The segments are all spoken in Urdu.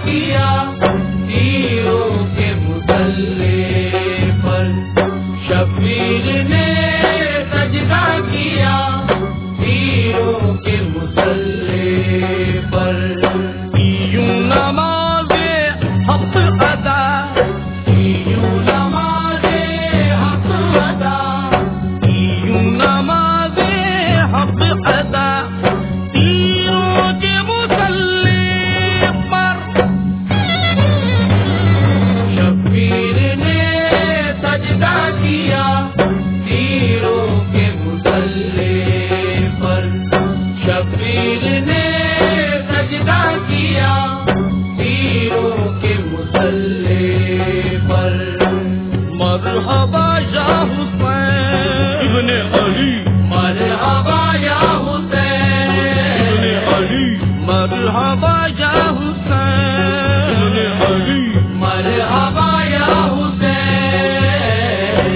کیا تیروں کے مسلح پر، شبیر نے سجدہ کیا تیروں کے مسلح پر، یوں نماز حق ادا، یوں نماز حق ادا، یوں نماز حق ادا تیروں کے مسلح پر، شبیر نے سجدہ کیا تیروں کے مسلح پر، شبیر نے سجدہ کیا تیروں کے مسلح پر، مرحبا یا حسین ابن علی، مرحبا یا حسین ابن علی، مرحبا یا حسین ابن علی، مرحبا یا حسین،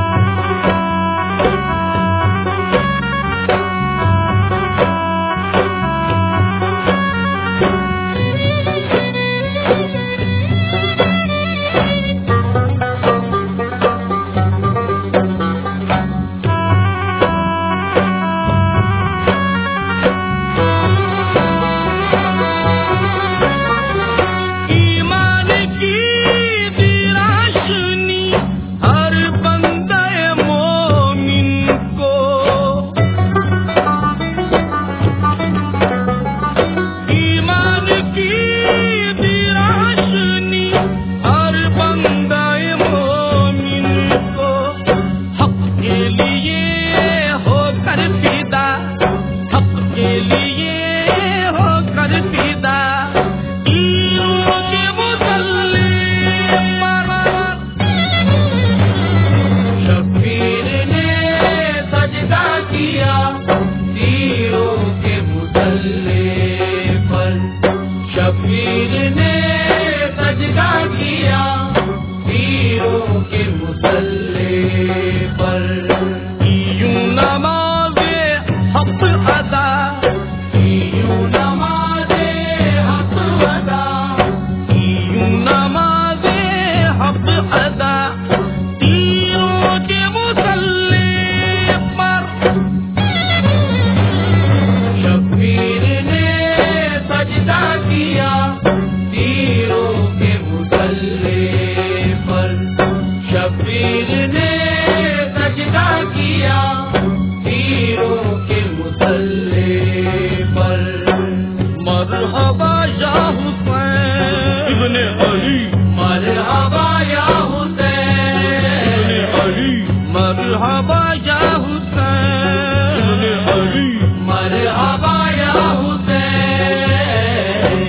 شبیر نے سجدہ کیا تیروں کے مسلح پر، یوں نماز حق ادا، یوں نماز حق ادا، یوں نماز حق ادا تیروں کے مسلح پر، شبیر نے سجدہ کیا تیروں کے مسلح پر، شبیر نے سجدہ کیا تیروں کے مسلح پر، مرحبا یا حسین ابن علی، مرحبا یا حسین ابن علی، مرحبا یا حسین ابن علی، مرحبا یا حسین،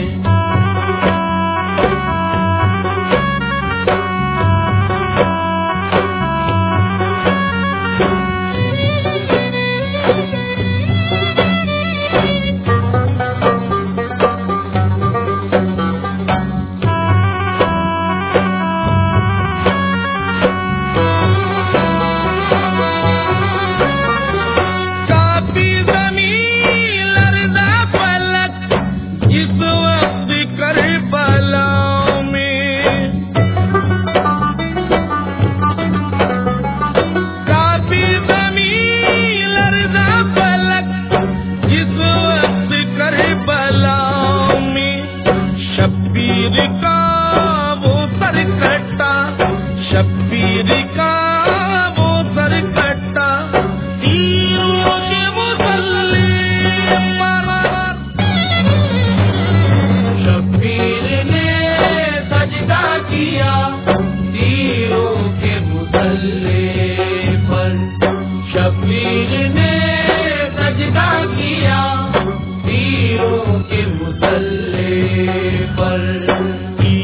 شبیر کا وہ سر کٹا تیروں کے مسلح پر، شبیر نے سجدہ کیا تیروں کے مسلح پر، شبیر نے سجدہ کیا تیروں کے مسلح پر،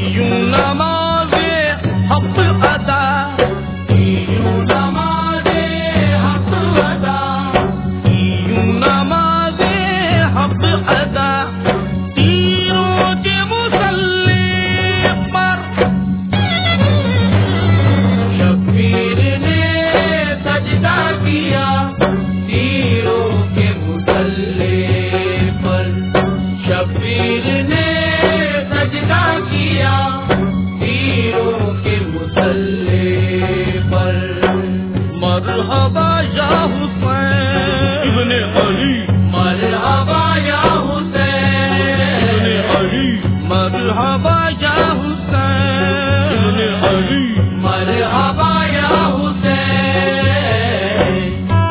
یا حسین ابن علی مرحبا یا حسین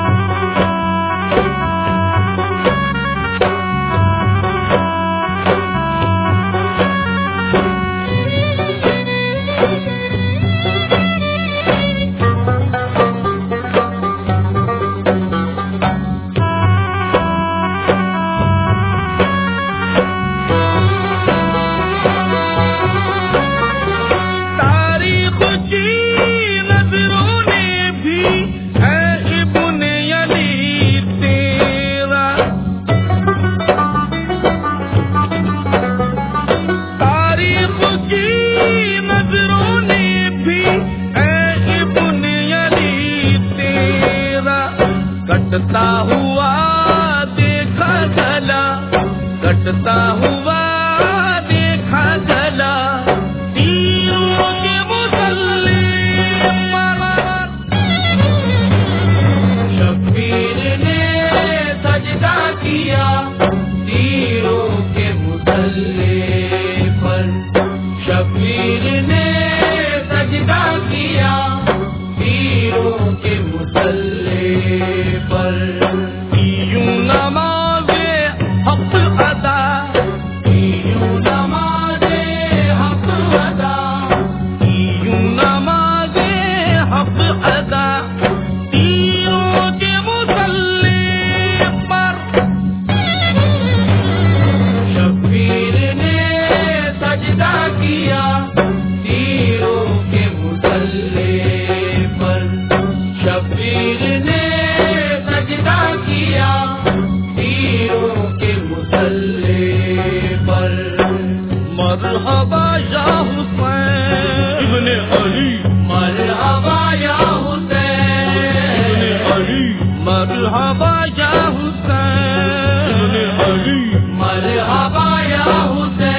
کٹتا ہوا دیکھا جلا کٹتا ہوا دیکھا جلا تیروں کے مسلح شبیر نے سجدہ کیا تیروں کے مسلح پر شبیر نے سجدہ کیا تیروں کے مسلح پر یوں نماز حق ادا یوں نماز حق ادا یوں نماز حق ادا تیروں کے مسلح پر شبیر نے سجدہ کیا تیروں کے مسلح پر شبیر نے سجدہ کیا تیروں کے مسلح پر مرحبا یا حسین ابن علی مرحبا یا حسین ابن علی مرحبا یا حسین ابن علی مرحبا یا حسین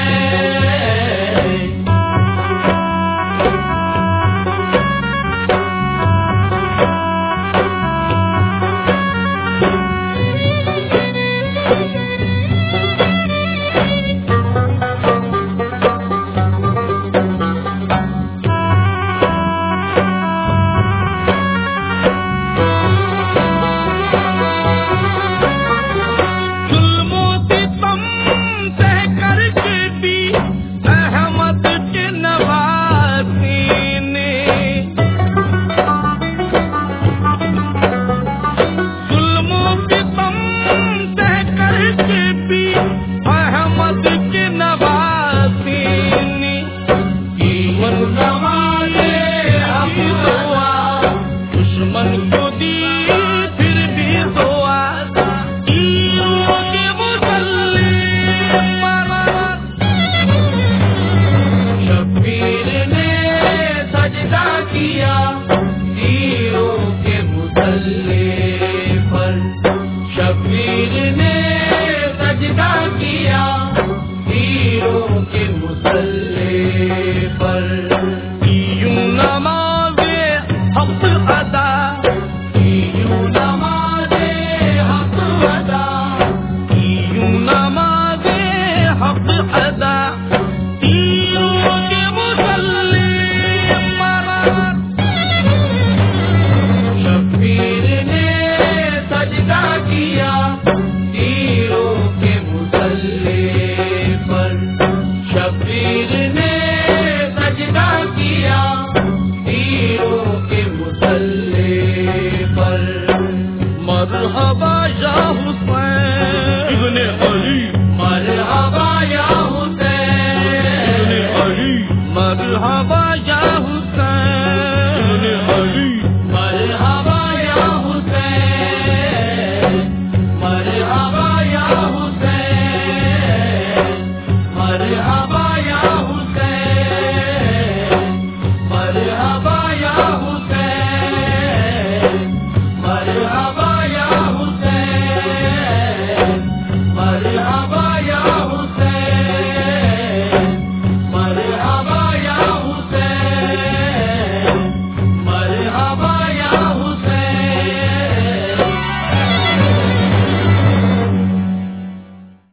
شبیر نے سجدہ کیا تیروں کے مسلح پر یوں نماز حق ادا یوں نماز حق ادا یوں نماز حق ادا تیروں کے مسلح پر شبیر نے سجدہ کیا تیروں کے مسلح پر شبیر نے سجدہ کیا تیروں کے مسلح پر مرحبا یا حسین ابن علی مرحبا یا حسین ابن علی مرحبا یا